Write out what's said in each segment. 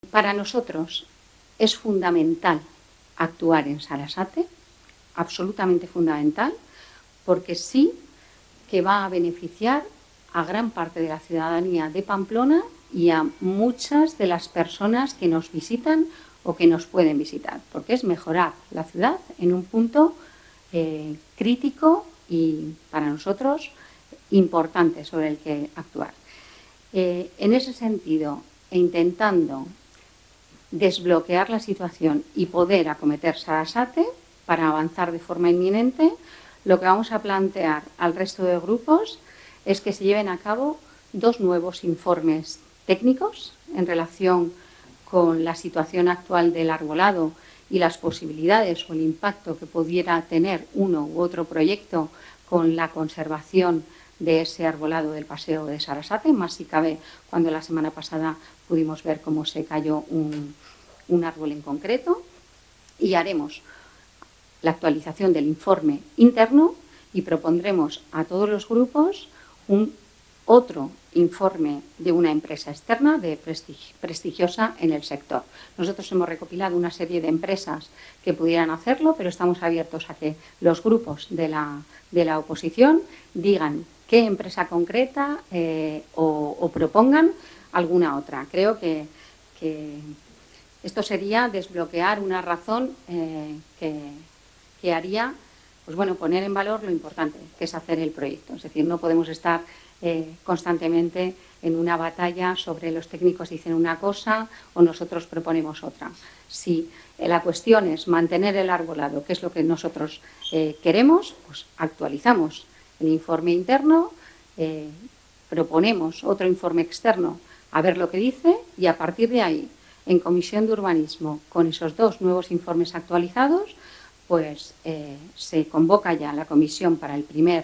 Para nosotros es fundamental actuar en Sarasate, absolutamente fundamental, porque sí que va a beneficiar a gran parte de la ciudadanía de Pamplona y a muchas de las personas que nos visitan o que nos pueden visitar, porque es mejorar la ciudad en un punto crítico y para nosotros importante sobre el que actuar. En ese sentido, e intentando desbloquear la situación y poder acometer Sarasate para avanzar de forma inminente, lo que vamos a plantear al resto de grupos es que se lleven a cabo 2 nuevos informes técnicos en relación con la situación actual del arbolado y las posibilidades o el impacto que pudiera tener uno u otro proyecto con la conservación de ese arbolado del paseo de Sarasate, más si cabe cuando la semana pasada pudimos ver cómo se cayó un árbol en concreto, y haremos la actualización del informe interno y propondremos a todos los grupos otro informe de una empresa externa prestigiosa en el sector. Nosotros hemos recopilado una serie de empresas que pudieran hacerlo, pero estamos abiertos a que los grupos de la oposición digan qué empresa concreta o propongan alguna otra. Creo que esto sería desbloquear una razón que haría pues bueno, poner en valor lo importante que es hacer el proyecto. Es decir, no podemos estar constantemente en una batalla sobre los técnicos dicen una cosa o nosotros proponemos otra. Si la cuestión es mantener el arbolado, que es lo que nosotros queremos, pues actualizamos el informe interno, proponemos otro informe externo a ver lo que dice y a partir de ahí, en Comisión de Urbanismo, con esos 2 nuevos informes actualizados, pues se convoca ya la comisión para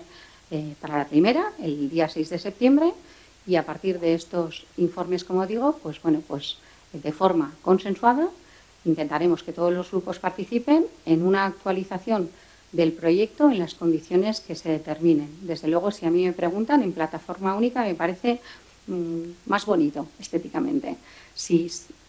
la primera, el día 6 de septiembre, y a partir de estos informes, como digo, pues bueno, pues de forma consensuada intentaremos que todos los grupos participen en una actualización del proyecto en las condiciones que se determinen. Desde luego, si a mí me preguntan, en plataforma única me parece más bonito estéticamente. Si